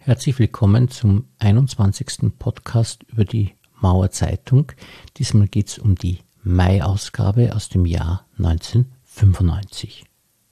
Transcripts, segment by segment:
Herzlich willkommen zum 21. Podcast über die Mauer Zeitung. Diesmal geht es um die Mai-Ausgabe aus dem Jahr 1995.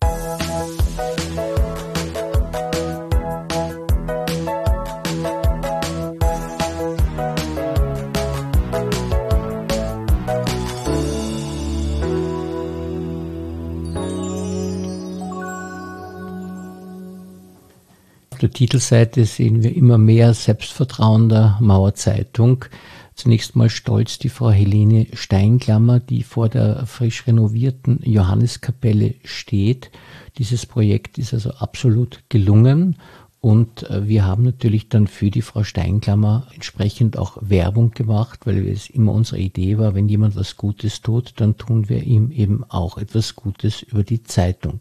Auf der Titelseite sehen wir immer mehr Selbstvertrauen der Mauer Zeitung. Zunächst mal stolz die Frau Helene Steinklammer, die vor der frisch renovierten Johanneskapelle steht. Dieses Projekt ist also absolut gelungen und wir haben natürlich dann für die Frau Steinklammer entsprechend auch Werbung gemacht, weil es immer unsere Idee war, wenn jemand was Gutes tut, dann tun wir ihm eben auch etwas Gutes über die Zeitung.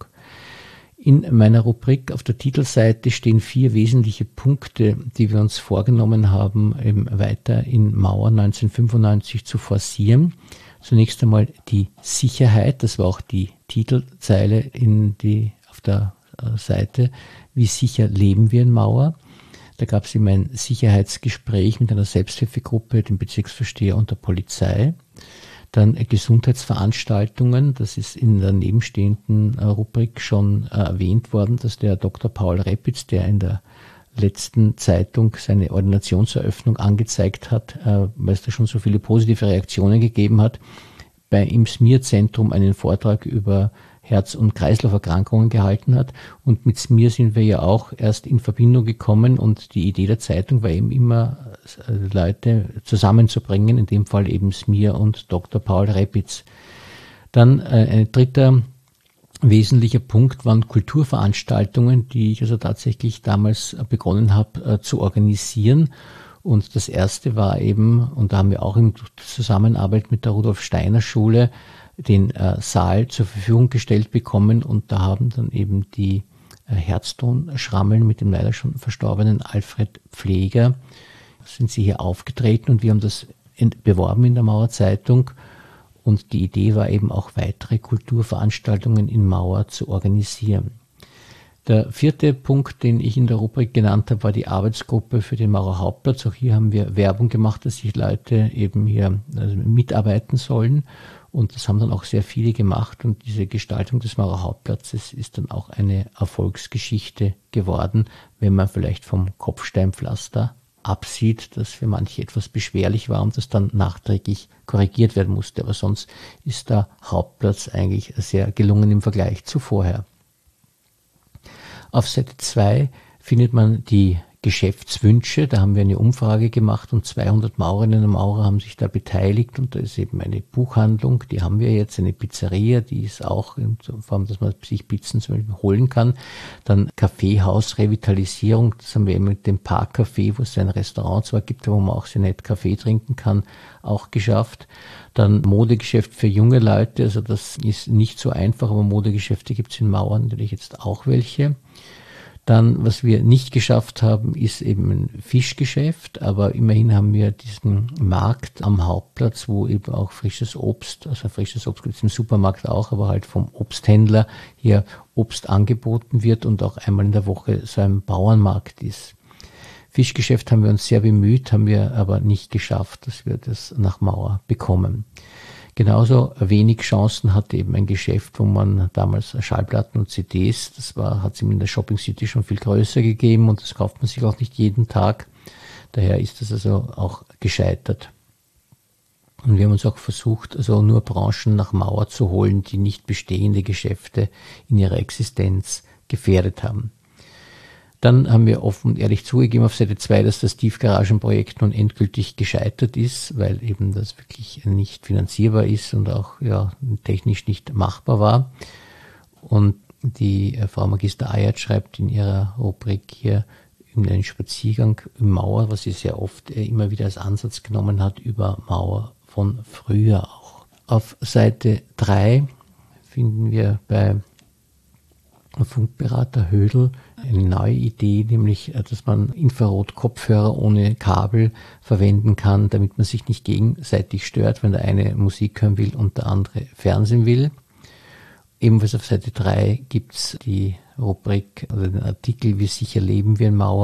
In meiner Rubrik auf der Titelseite stehen 4 wesentliche Punkte, die wir uns vorgenommen haben, eben weiter in Mauer 1995 zu forcieren. Zunächst einmal die Sicherheit, das war auch die Titelzeile auf der Seite, wie sicher leben wir in Mauer. Da gab es eben ein Sicherheitsgespräch mit einer Selbsthilfegruppe, dem Bezirksvorsteher und der Polizei. Dann Gesundheitsveranstaltungen, das ist in der nebenstehenden Rubrik schon erwähnt worden, dass der Dr. Paul Reppitz, der in der letzten Zeitung seine Ordinationseröffnung angezeigt hat, weil es da schon so viele positive Reaktionen gegeben hat, im SMIR-Zentrum einen Vortrag über Herz- und Kreislauferkrankungen gehalten hat. Und mit SMIR sind wir ja auch erst in Verbindung gekommen und die Idee der Zeitung war eben immer, Leute zusammenzubringen, in dem Fall eben SMIR und Dr. Paul Reppitz. Dann ein dritter wesentlicher Punkt waren Kulturveranstaltungen, die ich also tatsächlich damals begonnen habe zu organisieren. Und das erste war eben, und da haben wir auch in Zusammenarbeit mit der Rudolf Steiner Schule den Saal zur Verfügung gestellt bekommen und da haben dann eben die Herztonschrammeln mit dem leider schon verstorbenen Alfred Pfleger, sind sie hier aufgetreten und wir haben das beworben in der Mauer Zeitung und die Idee war eben auch weitere Kulturveranstaltungen in Mauer zu organisieren. Der 4. Punkt, den ich in der Rubrik genannt habe, war die Arbeitsgruppe für den Maurer Hauptplatz. Auch hier haben wir Werbung gemacht, dass sich Leute eben hier mitarbeiten sollen. Und das haben dann auch sehr viele gemacht. Und diese Gestaltung des Maurer Hauptplatzes ist dann auch eine Erfolgsgeschichte geworden, wenn man vielleicht vom Kopfsteinpflaster absieht, das für manche etwas beschwerlich war und das dann nachträglich korrigiert werden musste. Aber sonst ist der Hauptplatz eigentlich sehr gelungen im Vergleich zu vorher. Auf Seite 2 findet man die Geschäftswünsche. Da haben wir eine Umfrage gemacht und 200 Maurerinnen und Maurer haben sich da beteiligt und da ist eben eine Buchhandlung, die haben wir jetzt, eine Pizzeria, die ist auch in Form, dass man sich Pizzen zum Beispiel holen kann. Dann Kaffeehaus-Revitalisierung, das haben wir eben mit dem Parkcafé, wo es ein Restaurant zwar gibt, wo man auch sehr nett Kaffee trinken kann, auch geschafft. Dann Modegeschäft für junge Leute, also das ist nicht so einfach, aber Modegeschäfte gibt es in Mauern natürlich jetzt auch welche. Dann, was wir nicht geschafft haben, ist eben ein Fischgeschäft, aber immerhin haben wir diesen Markt am Hauptplatz, wo eben auch frisches Obst gibt es im Supermarkt auch, aber halt vom Obsthändler hier Obst angeboten wird und auch einmal in der Woche so ein Bauernmarkt ist. Fischgeschäft haben wir uns sehr bemüht, haben wir aber nicht geschafft, dass wir das nach Mauer bekommen. Genauso wenig Chancen hatte eben ein Geschäft, wo man damals Schallplatten und CDs, hat es in der Shopping City schon viel größer gegeben und das kauft man sich auch nicht jeden Tag. Daher ist das also auch gescheitert. Und wir haben uns auch versucht, also nur Branchen nach Mauer zu holen, die nicht bestehende Geschäfte in ihrer Existenz gefährdet haben. Dann haben wir offen und ehrlich zugegeben auf Seite 2, dass das Tiefgaragenprojekt nun endgültig gescheitert ist, weil eben das wirklich nicht finanzierbar ist und auch technisch nicht machbar war. Und die Frau Magister Ayat schreibt in ihrer Rubrik hier über einen Spaziergang in Mauer, was sie sehr oft immer wieder als Ansatz genommen hat, über Mauer von früher auch. Auf Seite 3 finden wir bei Funkberater Hödel eine neue Idee, nämlich, dass man Infrarot-Kopfhörer ohne Kabel verwenden kann, damit man sich nicht gegenseitig stört, wenn der eine Musik hören will und der andere Fernsehen will. Ebenfalls auf Seite 3 gibt's die Rubrik oder den Artikel Wie sicher leben wir in Mauer,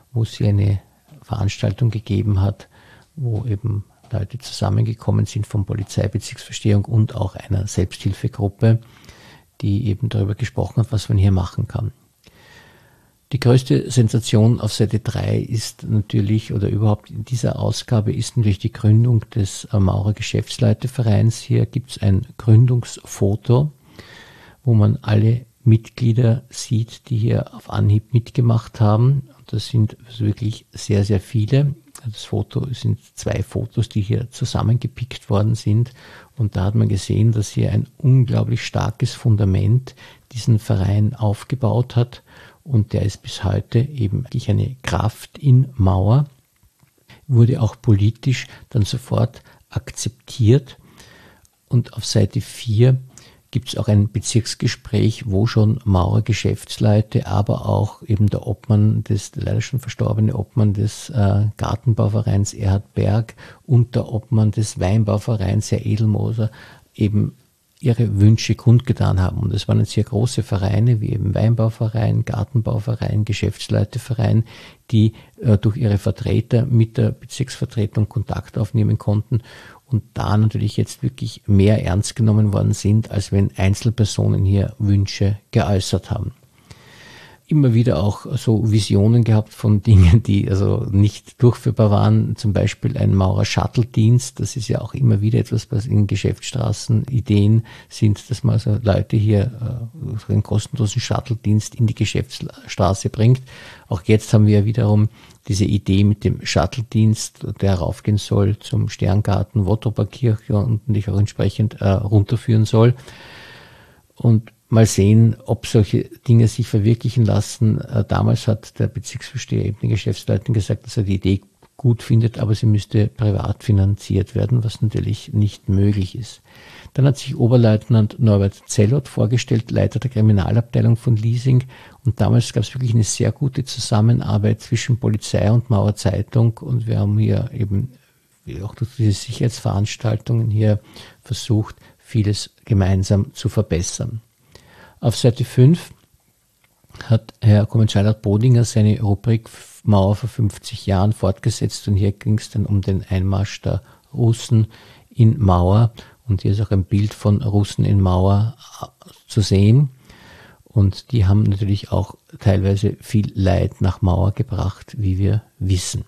wo es hier eine Veranstaltung gegeben hat, wo eben Leute zusammengekommen sind von Polizeibezirksverstehung und auch einer Selbsthilfegruppe, die eben darüber gesprochen hat, was man hier machen kann. Die größte Sensation auf Seite 3 ist natürlich, oder überhaupt in dieser Ausgabe, ist natürlich die Gründung des Maurer Geschäftsleitevereins. Hier gibt es ein Gründungsfoto, wo man alle Mitglieder sieht, die hier auf Anhieb mitgemacht haben. Das sind wirklich sehr, sehr viele. Das Foto sind 2 Fotos, die hier zusammengepickt worden sind. Und da hat man gesehen, dass hier ein unglaublich starkes Fundament diesen Verein aufgebaut hat. Und der ist bis heute eben wirklich eine Kraft in Mauer, wurde auch politisch dann sofort akzeptiert. Und auf Seite 4 gibt es auch ein Bezirksgespräch, wo schon Maurer Geschäftsleute, aber auch eben der Obmann des, leider schon verstorbene Obmann des Gartenbauvereins Erhard Berg und der Obmann des Weinbauvereins Herr Edelmoser eben ihre Wünsche kundgetan haben. Und es waren sehr große Vereine, wie eben Weinbauverein, Gartenbauverein, Geschäftsleiteverein, die durch ihre Vertreter mit der Bezirksvertretung Kontakt aufnehmen konnten und da natürlich jetzt wirklich mehr ernst genommen worden sind, als wenn Einzelpersonen hier Wünsche geäußert haben. Immer wieder auch so Visionen gehabt von Dingen, die also nicht durchführbar waren. Zum Beispiel ein Maurer-Shuttle-Dienst. Das ist ja auch immer wieder etwas, was in Geschäftsstraßen Ideen sind, dass man also Leute hier einen kostenlosen Shuttle-Dienst in die Geschäftsstraße bringt. Auch jetzt haben wir wiederum diese Idee mit dem Shuttle-Dienst, der raufgehen soll zum Sterngarten, Wottroper Kirche und dich auch entsprechend runterführen soll. Und mal sehen, ob solche Dinge sich verwirklichen lassen. Damals hat der Bezirksvorsteher eben den Geschäftsleuten gesagt, dass er die Idee gut findet, aber sie müsste privat finanziert werden, was natürlich nicht möglich ist. Dann hat sich Oberleutnant Norbert Zellot vorgestellt, Leiter der Kriminalabteilung von Liesing. Und damals gab es wirklich eine sehr gute Zusammenarbeit zwischen Polizei und Maurer Zeitung. Und wir haben hier eben auch durch diese Sicherheitsveranstaltungen hier versucht, vieles gemeinsam zu verbessern. Auf Seite 5 hat Herr Kommerzialrat Bodinger seine Rubrik Mauer vor 50 Jahren fortgesetzt und hier ging es dann um den Einmarsch der Russen in Mauer und hier ist auch ein Bild von Russen in Mauer zu sehen und die haben natürlich auch teilweise viel Leid nach Mauer gebracht, wie wir wissen.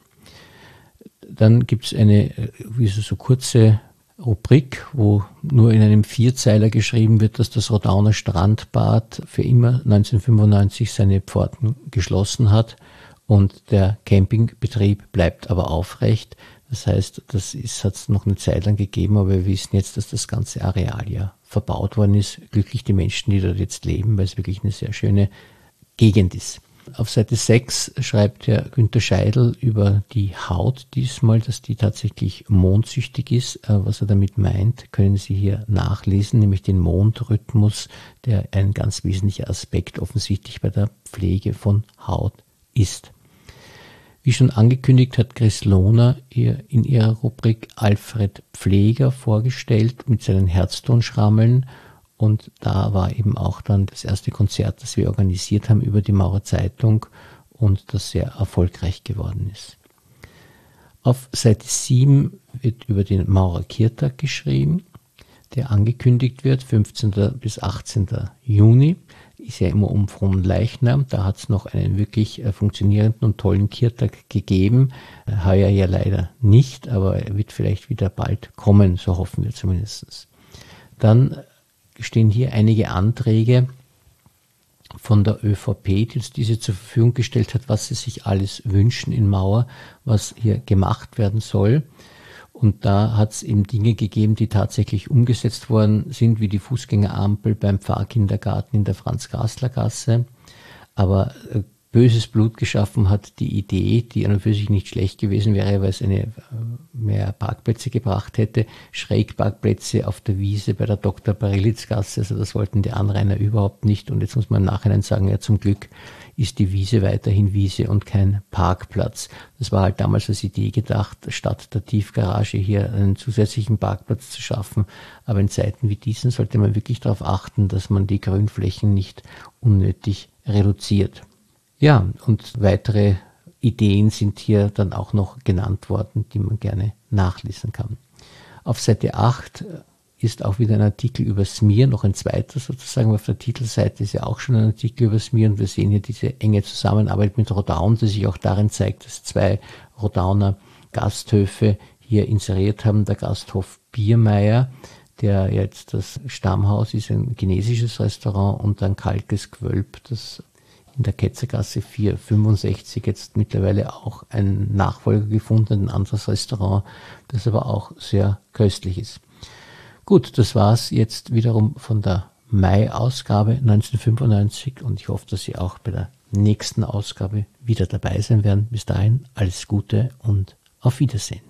Dann gibt es eine so kurze Rubrik, wo nur in einem 4-Zeiler geschrieben wird, dass das Rodauner Strandbad für immer 1995 seine Pforten geschlossen hat und der Campingbetrieb bleibt aber aufrecht. Das heißt, hat es noch eine Zeit lang gegeben, aber wir wissen jetzt, dass das ganze Areal ja verbaut worden ist. Glücklich die Menschen, die dort jetzt leben, weil es wirklich eine sehr schöne Gegend ist. Auf Seite 6 schreibt Herr Günther Scheidl über die Haut diesmal, dass die tatsächlich mondsüchtig ist. Was er damit meint, können Sie hier nachlesen, nämlich den Mondrhythmus, der ein ganz wesentlicher Aspekt offensichtlich bei der Pflege von Haut ist. Wie schon angekündigt, hat Chris Lohner in ihrer Rubrik Alfred Pfleger vorgestellt mit seinen Herztonschrammeln. Und da war eben auch dann das erste Konzert, das wir organisiert haben über die Maurer Zeitung und das sehr erfolgreich geworden ist. Auf Seite 7 wird über den Maurer Kirtag geschrieben, der angekündigt wird, 15. bis 18. Juni. Ist ja immer um Fronleichnam. Da hat es noch einen wirklich funktionierenden und tollen Kirtag gegeben. Heuer ja leider nicht, aber er wird vielleicht wieder bald kommen, so hoffen wir zumindest. Dann stehen hier einige Anträge von der ÖVP, die uns diese zur Verfügung gestellt hat, was sie sich alles wünschen in Mauer, was hier gemacht werden soll. Und da hat es eben Dinge gegeben, die tatsächlich umgesetzt worden sind, wie die Fußgängerampel beim Pfarrkindergarten in der Franz-Gassler-Gasse. Aber böses Blut geschaffen hat die Idee, die an und für sich nicht schlecht gewesen wäre, weil es mehr Parkplätze gebracht hätte, Schrägparkplätze auf der Wiese bei der Dr. Barilitz-Gasse, also das wollten die Anrainer überhaupt nicht und jetzt muss man im Nachhinein sagen, ja zum Glück ist die Wiese weiterhin Wiese und kein Parkplatz. Das war halt damals als Idee gedacht, statt der Tiefgarage hier einen zusätzlichen Parkplatz zu schaffen, aber in Zeiten wie diesen sollte man wirklich darauf achten, dass man die Grünflächen nicht unnötig reduziert. Ja, und weitere Ideen sind hier dann auch noch genannt worden, die man gerne nachlesen kann. Auf Seite 8 ist auch wieder ein Artikel über Mir, noch ein zweiter sozusagen. Auf der Titelseite ist ja auch schon ein Artikel über Mir und wir sehen hier diese enge Zusammenarbeit mit Rodaun, die sich auch darin zeigt, dass 2 Rodauner Gasthöfe hier inseriert haben. Der Gasthof Biermeier, der jetzt das Stammhaus ist, ein chinesisches Restaurant, und ein Kalkes Gewölb, das in der Ketzergasse 465 jetzt mittlerweile auch einen Nachfolger gefunden, ein anderes Restaurant, das aber auch sehr köstlich ist. Gut, das war's jetzt wiederum von der Mai-Ausgabe 1995 und ich hoffe, dass Sie auch bei der nächsten Ausgabe wieder dabei sein werden. Bis dahin alles Gute und auf Wiedersehen.